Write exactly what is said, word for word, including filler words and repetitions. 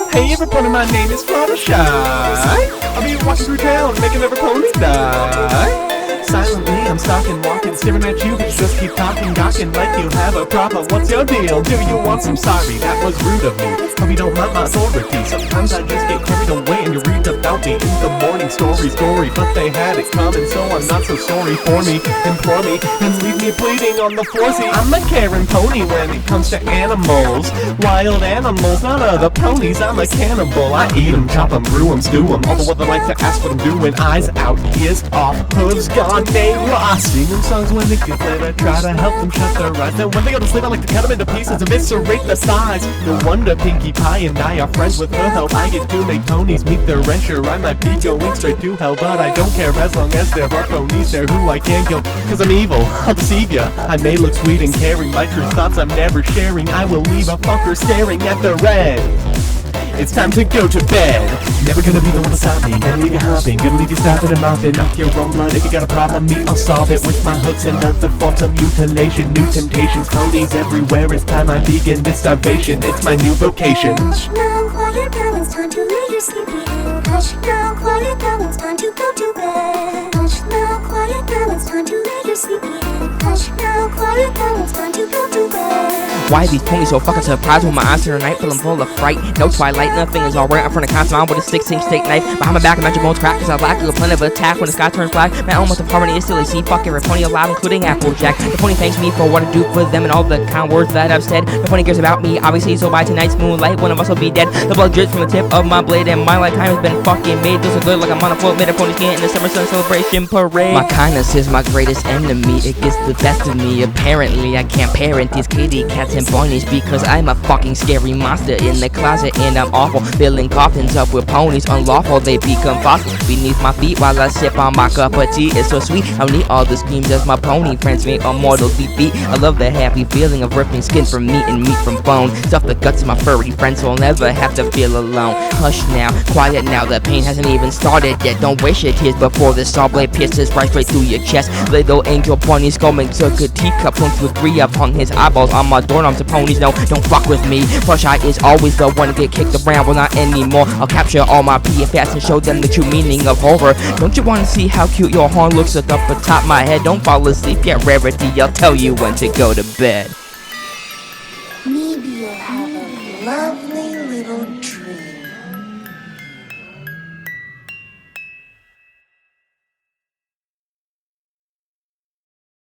Hey everybody, my name is Fluttershy. I'll be walking through town, making every pony die. Silently, I'm stalking, walking, staring at you, but you just keep talking, gawking like you have a problem. What's your deal? Do you want some? Sorry, that was rude of me. Hope you don't mind my authority. Sometimes I just get carried away and you read about me in the morning story, story. But they had it coming, so I'm not so sorry for me. Implore me and leave me bleeding on the floor. See, I'm a caring pony when it comes to animals. Wild animals, not other ponies. I'm a cannibal. I eat them, chop them, brew them, stew them. All the weather like to ask what I'm doing. Eyes out, ears off, hooves gone, they lost. Sing them songs when they get late. I try to help them shut their eyes. Then when they go to sleep, I like to cut them into pieces, eviscerate the size. No wonder Pinkie Pie and I are friends with her help. I get to make ponies meet their rancher. I might be going straight to hell, but I don't care as long as there are ponies there who I can't kill. Cause I'm evil, I'll deceive ya. I may look sweet and caring, my true thoughts I'm never sharing. I will leave a fucker staring at the red. It's time to go to bed. Never gonna be the one to stop me. Gonna leave you hopping, gonna leave you stopping and mopping up your own blood. If you got a problem, me, I'll solve it with my hooks and other forms of mutilation. New temptations, ponies everywhere. It's time I begin this starvation. It's my new vocation. Hush now, quiet now, it's time to lay your sleepy head. Hush now, quiet now, it's time to go to bed. Hush now, quiet now, it's time to lay your sleepy head. Hush now, quiet now, it's time to go to bed. Why these ponies so fucking surprised when my eyes turn night feeling full of fright? No twilight, nothing is alright. I'm front of constant with a six-inch steak knife. Behind my back, I your bones crack, cause I lack a plan of attack. When the sky turns black, my almost of harmony is still a see. Fuck every pony alive, including Applejack. The pony thanks me for what I do for them and all the kind words that I've said. The pony cares about me, obviously, so by tonight's moonlight, one of us will be dead. The blood drips from the tip of my blade, and my lifetime has been fucking made. This is good like I'm on a float, made a pony skin in the summer sun celebration parade. My kindness is my greatest enemy, it gets the best of me. Apparently, I can't parent these kitty cats and ponies because I'm a fucking scary monster in the closet and I'm awful. Filling coffins up with ponies unlawful, they become fossils beneath my feet while I sip on my cup of tea. It's so sweet, I need all the screams as my pony friends make a mortal beat. I love the happy feeling of ripping skin from meat and meat from bone. Stuff the guts of my furry friends so I'll never have to feel alone. Hush now, quiet now, the pain hasn't even started yet. Don't waste your tears before the saw blade pierces right straight through your chest. Little angel pony skull took a teacup, one, two, three upon his eyeballs on my doorknobs. The ponies no, don't fuck with me. Fluttershy is always the one to get kicked around, well not anymore. I'll capture all my P F S and show them the true meaning of horror. Don't you wanna see how cute your horn looks? Look up atop my head, don't fall asleep yet, Rarity, I'll tell you when to go to bed. Maybe you'll have a lovely